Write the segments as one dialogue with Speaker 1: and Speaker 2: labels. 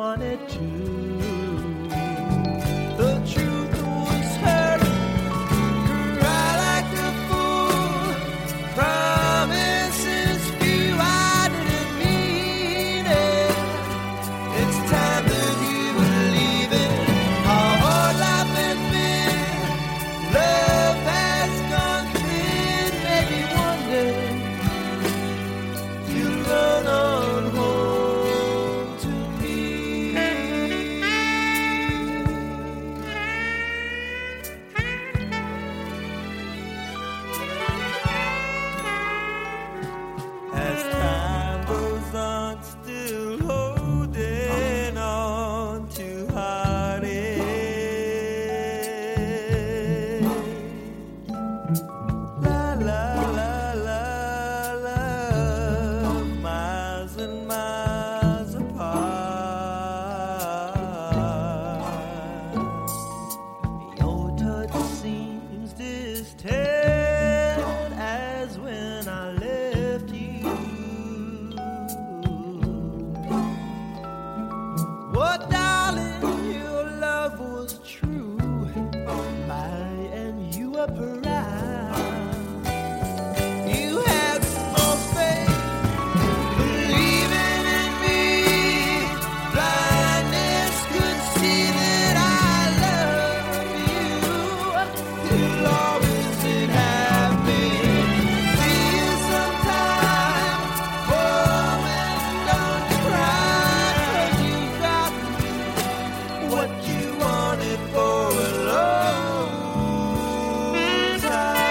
Speaker 1: wanted to. The truth was hurting, cry like a fool. Promises few, I didn't mean it. It's time that you were leaving. How hard life has been. Love has gone thin. Maybe one day you'll run on home to me. As time goes on, still holding on to heartache. La la la la la, miles and miles apart. Your touch seems distant as when I left you. Oh, darling, your love was true. I and you were proud. You had more faith, believing in me. Blindness could see that I love you. You'll always have me. See you sometime. Woman, don't cry, 'cause you got what you wanted for a long time.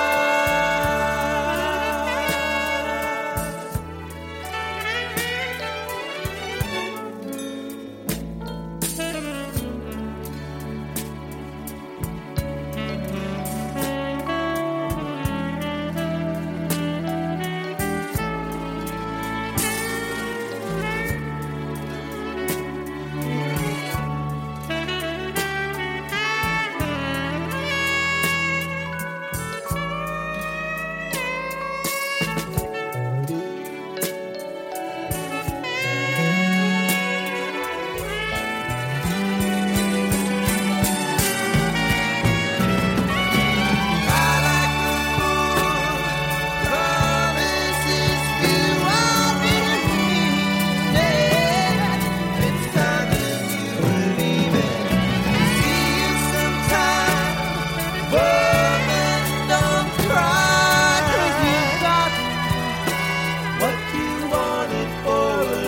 Speaker 1: Promises few, I didn't mean it. It's time that you were leaving. See you sometime. Woman, don't cry, 'cause you got what you wanted for a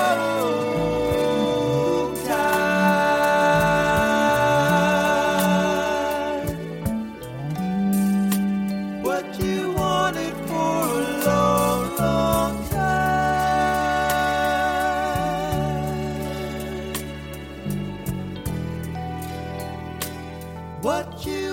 Speaker 1: long time. What you wanted for a long, long time. What you